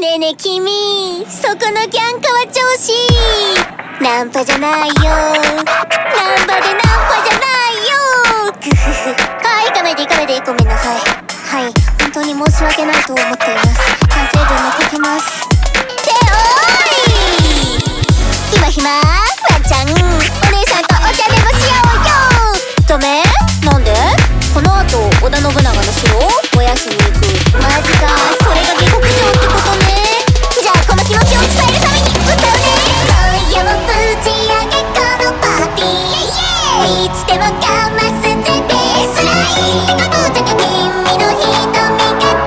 ねえねえ君、そこのキャンカは調子ナンパじゃないよ、ナンパでナンパじゃないよ。グフフ。はい、行かないでごめんなさい。はい、本当に申し訳ないと思っています。反省文も書きます。っておーい、今暇ワンちゃん、お姉さんとお茶でもしようよ。ダメ？なんで？この後織田信長の城燃やしに行く。マジか、それが下克上ってことね。じゃあこの気持ちを伝えるために歌うね。今夜もぶち上げこのパーティー、いつでも我慢すぜベースライン。ぶっちゃけ君の瞳がだけど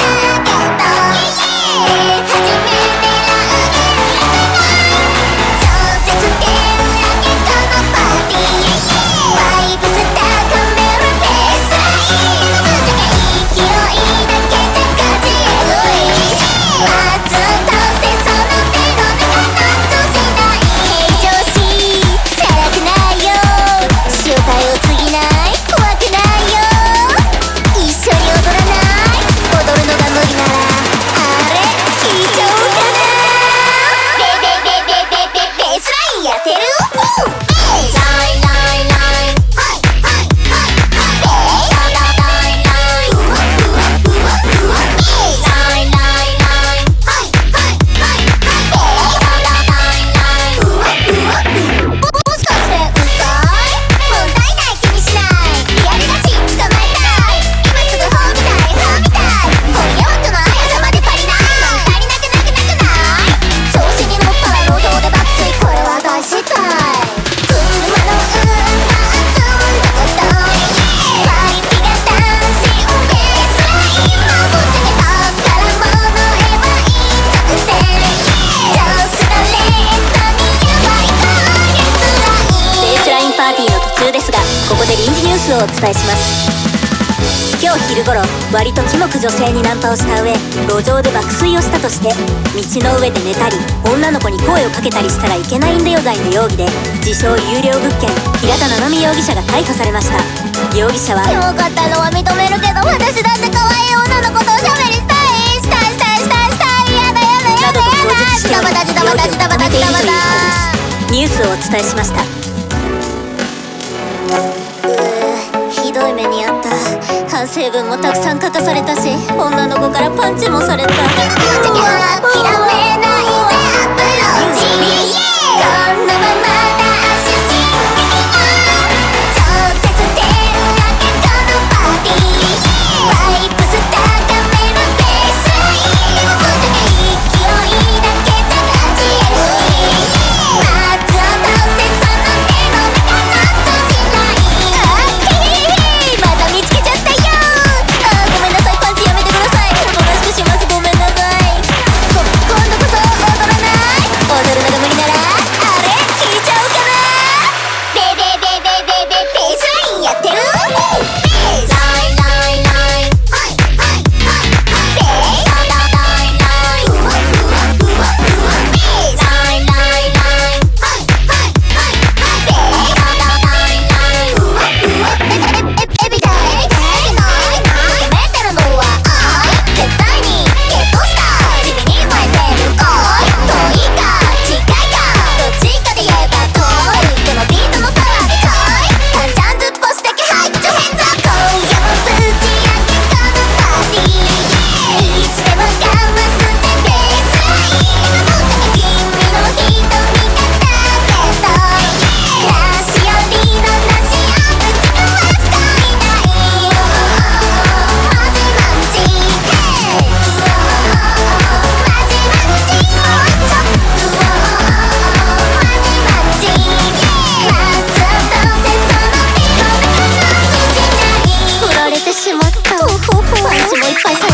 初め狙う超絶手上げこのパーティー、バイブス高めるベースライン。ぶっちゃけ勢いだけで勝ち得る。まず倒せその手の中の通しない平常心、チャラくないよ、正体を過ぎない、怖くないよ。一緒に踊らない？踊るのが無理ならあれ聞いちゃおうかな。ベースラインやってる？をお伝えします。今日昼頃、割とキモく女性にナンパをした上、路上で爆睡をしたとして、道の上で寝たり女の子に声をかけたりしたらいけないんだよ罪の容疑で、自称有料物件平田七海容疑者が逮捕されました。容疑者はキモかったのは認めるけど、私だって可愛い女の子とおしゃべりしたい、やだなどと供述しており、容疑を認めているということです。ニュースをお伝えしました。ひどい目にあった。反省文もたくさん書かされたし、女の子からパンチもされた。諦めないぜアプローチ、このままダッシュし超絶手上げこのパーティー、バイブス高めるベースライン。ぶっちゃけ勢いだけじゃ勝ち得る。まずは倒せその手の中の通しない。また見つけちゃったよ。ごめんなさい、パンチやめてください。おとなしくします、ごめんなさい。今度こそ踊らない？踊るのが無理ならあれ聞いちゃおうかな。ベースラインやってる？パンチもいっぱい